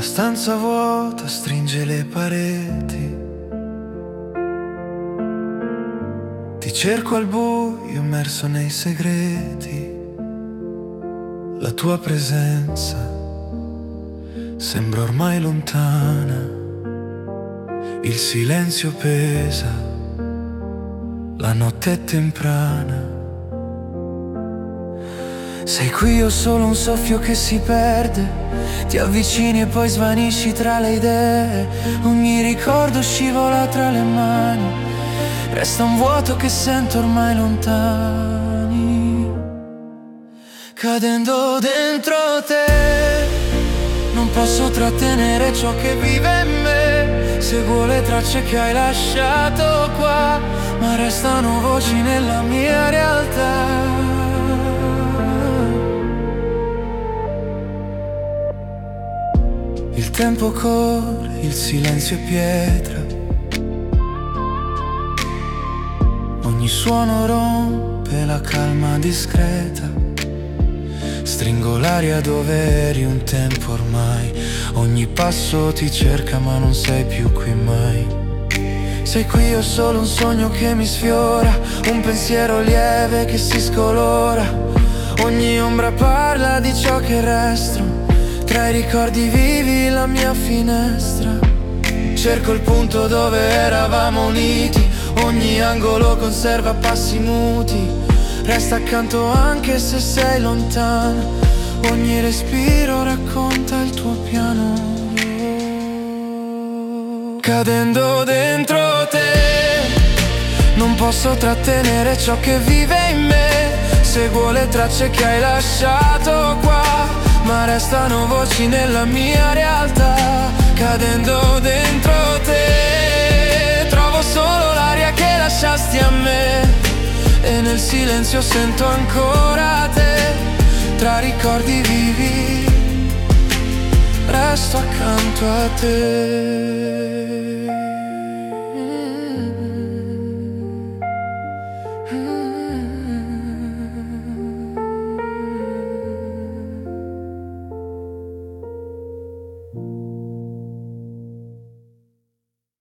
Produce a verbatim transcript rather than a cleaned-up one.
stanza vuota stringe le pareti. Ti cerco al buio immerso nei segreti. La tua presenza sembra ormai lontana. Il silenzio pesa, la notte è temprana. Sei qui o solo un soffio che si perde? Ti avvicini e poi svanisci tra le idee. Ogni ricordo scivola tra le mani. Resta un vuoto che sento ormai lontani. Cadendo dentro te, non posso trattenere ciò che vive in me. Seguo le tracce che hai lasciato qua, ma restano voci nella mia realtà. Il tempo corre, il silenzio è pietra. Ogni suono rompe la calma discreta. Stringo l'aria dove eri un tempo ormai. Ogni passo ti cerca ma non sei più qui mai. Sei qui o solo un sogno che mi sfiora, un pensiero lieve che si scolora. Ogni ombra parla di ciò che resta. Tra i ricordi vivi la mia finestra. Cerco il punto dove eravamo uniti. Ogni angolo conserva passi muti. Resta accanto anche se sei lontano. Ogni respiro racconta il tuo piano. Cadendo dentro te, non posso trattenere ciò che vive in me. Seguo le tracce che hai lasciato qua, ma restano voci nella mia realtà. Cadendo dentro te, trovo solo l'aria che lasciasti a me. E nel silenzio sento ancora te. Tra ricordi vivi, resto accanto a te.